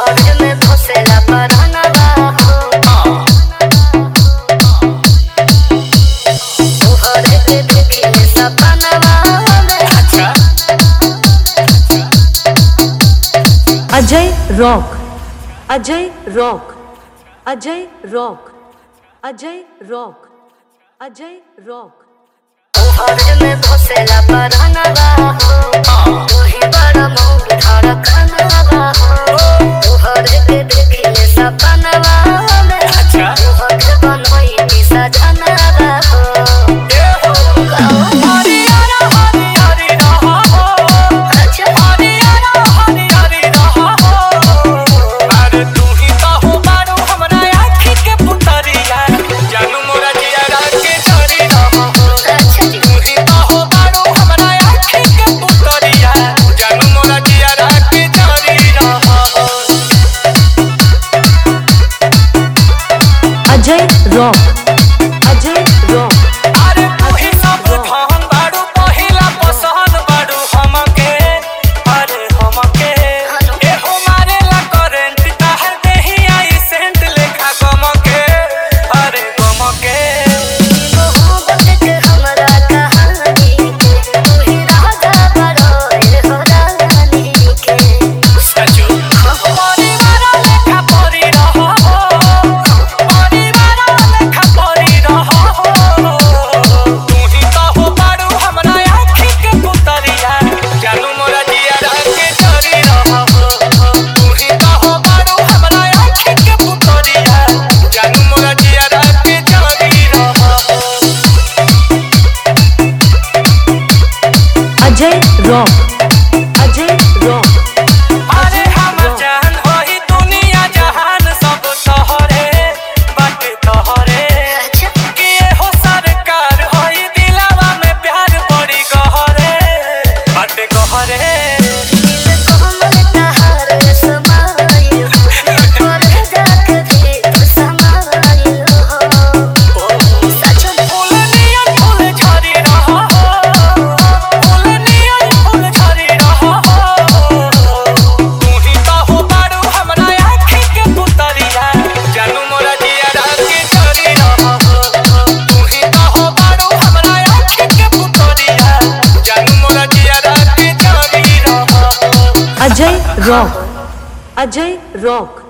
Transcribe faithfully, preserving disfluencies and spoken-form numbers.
Ajay rock, Ajay rock, Ajay rock, Ajay rock, Ajay rock. में घोसेला परानवा हो, तू ही बड़ा मौन धड़कनवा हो, तोहरे के देखिए सपनवा में, तोहरे बनोई की सजनवा हो। Ajay rock, Ajay rock. अरे तू ही सब धन बाड़ू, पहिला पसंद बाड़ू हमके, अरे हमके ए हो मारेला करंट ताहर देही आई सेंट लेखा गमके, अरे गमके। मोहब्बत के हमरा कहानी के, तू ही राजा बड़ोए हो रानी के। सचो परिवार लेखा परी रहो, अजय रॉक, अजय रॉक। अरे हम जान होई दुनिया जहान सब तोहरे बाटे तोहरे, के हो सरकार होई दिलावा में प्यार बड़ी गहरे बाटे गहरे। Ajay rock, Ajay rock.